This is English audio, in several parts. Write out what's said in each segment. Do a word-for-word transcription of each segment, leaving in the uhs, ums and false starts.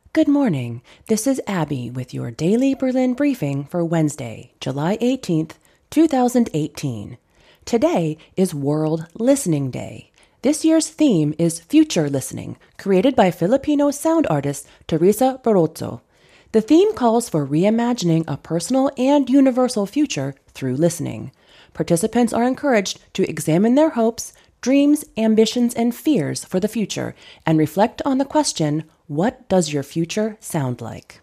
Good morning. This is Abby with your daily Berlin briefing for Wednesday, July eighteenth, two thousand eighteen. Today is World Listening Day. This year's theme is Future Listening, created by Filipino sound artist Teresa Barroso. The theme calls for reimagining a personal and universal future through listening. Participants are encouraged to examine their hopes, dreams, ambitions, and fears for the future and reflect on the question, what does your future sound like?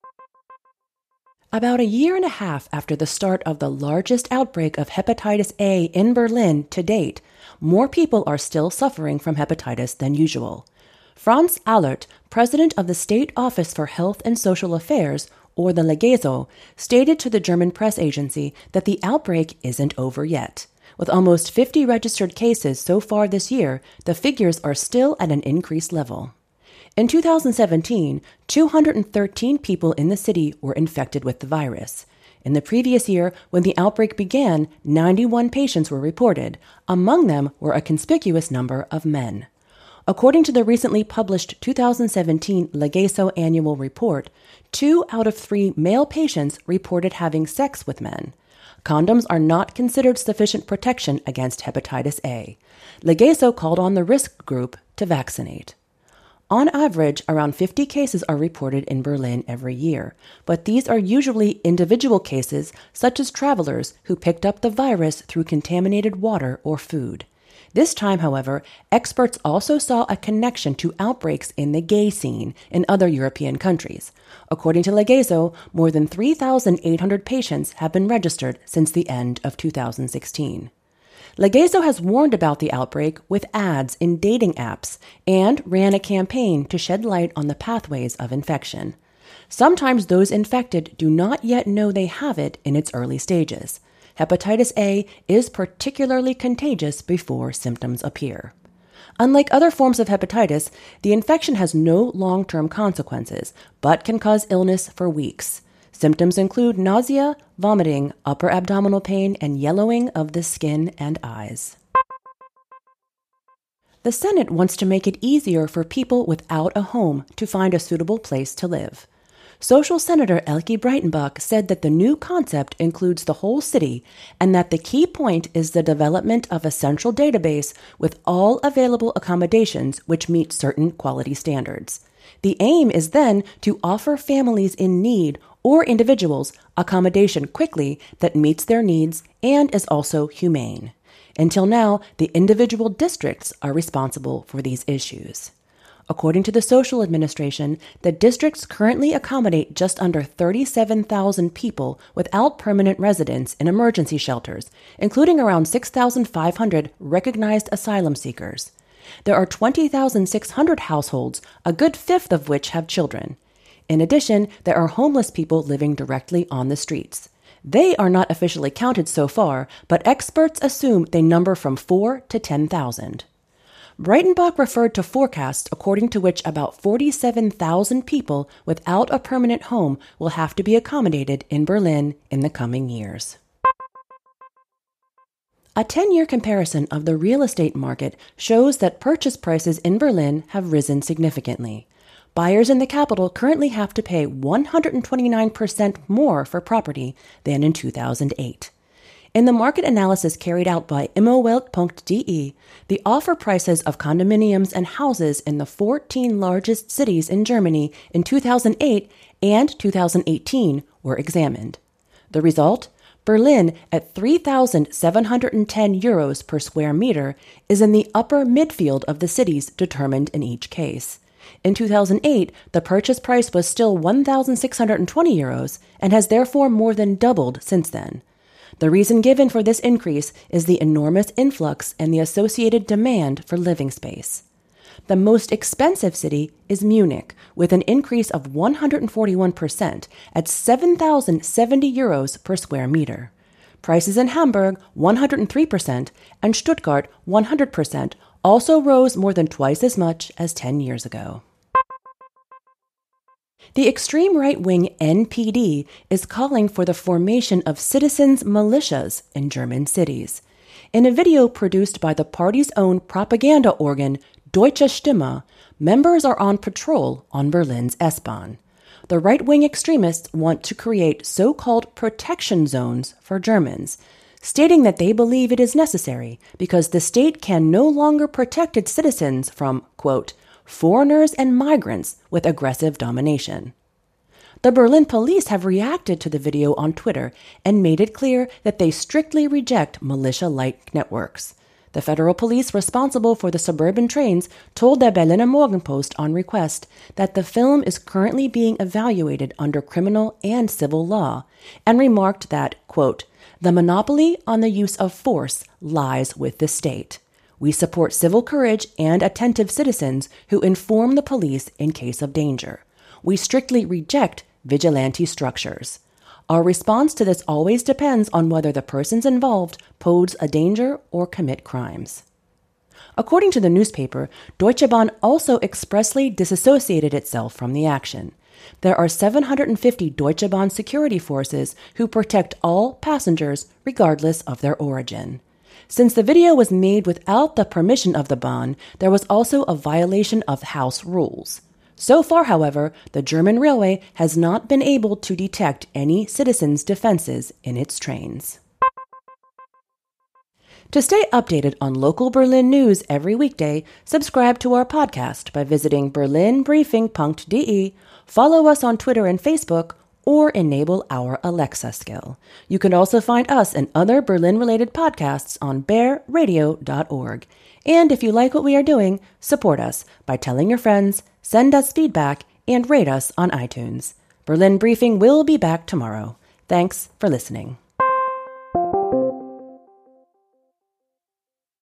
About a year and a half after the start of the largest outbreak of hepatitis A in Berlin to date, more people are still suffering from hepatitis than usual. Franz Allert, president of the State Office for Health and Social Affairs, or the Legeso, stated to the German press agency that the outbreak isn't over yet. With almost fifty registered cases so far this year, the figures are still at an increased level. In two thousand seventeen, two hundred thirteen people in the city were infected with the virus. In the previous year, when the outbreak began, ninety-one patients were reported. Among them were a conspicuous number of men. According to the recently published two thousand seventeen Legeso annual report, two out of three male patients reported having sex with men. Condoms are not considered sufficient protection against hepatitis A. Legeso called on the risk group to vaccinate. On average, around fifty cases are reported in Berlin every year, but these are usually individual cases such as travelers who picked up the virus through contaminated water or food. This time, however, experts also saw a connection to outbreaks in the gay scene in other European countries. According to Legeso, more than three thousand eight hundred patients have been registered since the end of two thousand sixteen. Legeso has warned about the outbreak with ads in dating apps and ran a campaign to shed light on the pathways of infection. Sometimes those infected do not yet know they have it in its early stages. Hepatitis A is particularly contagious before symptoms appear. Unlike other forms of hepatitis, the infection has no long-term consequences, but can cause illness for weeks. Symptoms include nausea, vomiting, upper abdominal pain, and yellowing of the skin and eyes. The Senate wants to make it easier for people without a home to find a suitable place to live. Social Senator Elke Breitenbach said that the new concept includes the whole city and that the key point is the development of a central database with all available accommodations which meet certain quality standards. The aim is then to offer families in need or individuals accommodation quickly that meets their needs and is also humane. Until now, the individual districts are responsible for these issues. According to the Social Administration, the districts currently accommodate just under thirty-seven thousand people without permanent residence in emergency shelters, including around six thousand five hundred recognized asylum seekers. There are twenty thousand six hundred households, a good fifth of which have children. In addition, there are homeless people living directly on the streets. They are not officially counted so far, but experts assume they number from four to ten thousand. Breitenbach referred to forecasts according to which about forty-seven thousand people without a permanent home will have to be accommodated in Berlin in the coming years. A ten-year comparison of the real estate market shows that purchase prices in Berlin have risen significantly. Buyers in the capital currently have to pay one hundred twenty-nine percent more for property than in two thousand eight. In the market analysis carried out by immowelt dot de, the offer prices of condominiums and houses in the fourteen largest cities in Germany in two thousand eight and two thousand eighteen were examined. The result? Berlin, at three thousand seven hundred ten euros per square meter, is in the upper midfield of the cities determined in each case. In two thousand eight, the purchase price was still one thousand six hundred twenty euros and has therefore more than doubled since then. The reason given for this increase is the enormous influx and the associated demand for living space. The most expensive city is Munich, with an increase of one hundred forty-one percent at seven thousand seventy euros per square meter. Prices in Hamburg, one hundred three percent, and Stuttgart, one hundred percent, also rose more than twice as much as ten years ago. The extreme right-wing N P D is calling for the formation of citizens' militias in German cities. In a video produced by the party's own propaganda organ, Deutsche Stimme, members are on patrol on Berlin's S-Bahn. The right-wing extremists want to create so-called protection zones for Germans, stating that they believe it is necessary because the state can no longer protect its citizens from, quote, foreigners and migrants with aggressive domination. The Berlin police have reacted to the video on Twitter and made it clear that they strictly reject militia-like networks. The federal police responsible for the suburban trains told the Berliner Morgenpost on request that the film is currently being evaluated under criminal and civil law, and remarked that, quote, the monopoly on the use of force lies with the state. We support civil courage and attentive citizens who inform the police in case of danger. We strictly reject vigilante structures. Our response to this always depends on whether the persons involved pose a danger or commit crimes. According to the newspaper, Deutsche Bahn also expressly disassociated itself from the action. There are seven hundred fifty Deutsche Bahn security forces who protect all passengers regardless of their origin. Since the video was made without the permission of the Bahn, there was also a violation of house rules. So far, however, the German railway has not been able to detect any citizens' defenses in its trains. To stay updated on local Berlin news every weekday, subscribe to our podcast by visiting berlin briefing dot d e, follow us on Twitter and Facebook, or enable our Alexa skill. You can also find us and other Berlin-related podcasts on bear radio dot org. And if you like what we are doing, support us by telling your friends, send us feedback, and rate us on iTunes. Berlin Briefing will be back tomorrow. Thanks for listening.